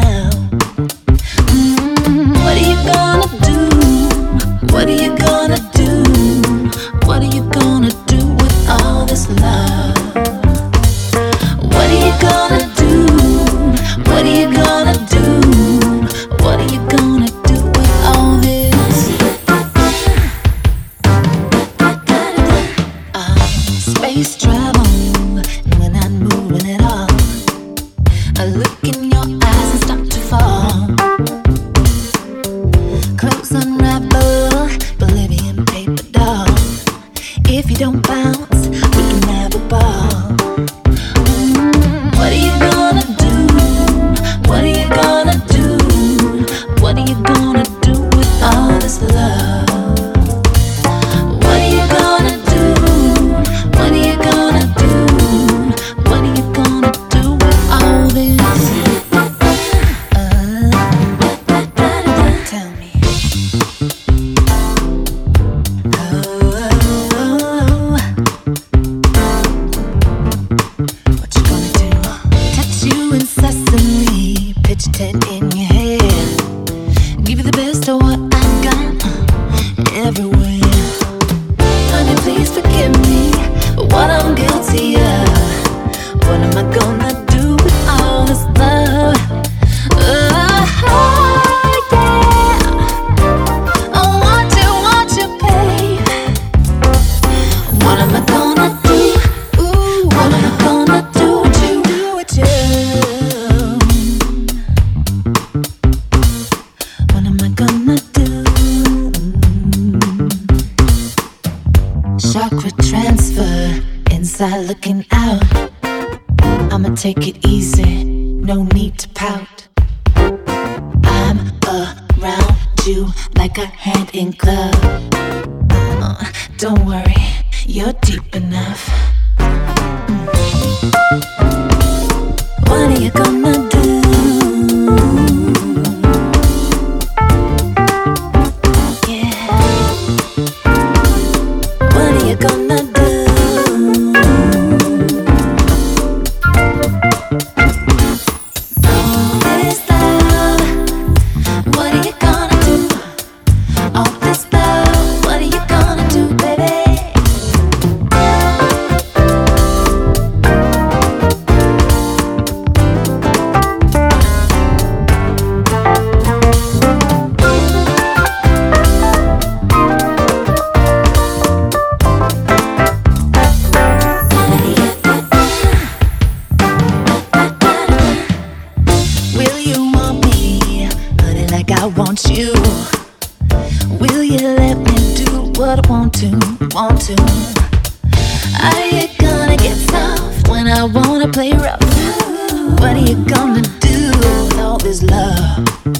now. What are you gonna do? What are you gonna do? What are you gonna do with all this love? What are you gonna do? What are you gonna do? What are you gonna do with all this? Space travel, we're not moving at all. I look in your eyes and start to fall. Clothes unravel, Bolivian paper doll. If you don't bounce, we can have a ball. What are you gonna do? What are you gonna do? What are you gonna do with all this love? What are you gonna do? What are you gonna do? What are you gonna do with all this? Tell me. What you gonna do? Touch you incessantly, pitch a tent in your head. Give you the best of what I got everywhere. Honey, please forgive me for what I'm guilty of. What am I gonna do with all this love? Yeah. I want you, babe. What am I gonna do? Ooh, what am I gonna do with you? What am I gonna do? Chakra transfer, inside looking out. I'ma take it easy, no need to pout. I'm around you like a hand in glove. Don't worry, you're deep enough. What are you gonna do? Yeah. What are you gonna do? All this love, what are you gonna do? All this love, what are you gonna do, baby? Will you want me, honey, like I want you? Will you let me do what I want to? Are you gonna get soft when I wanna play rough? What are you gonna do with all this love?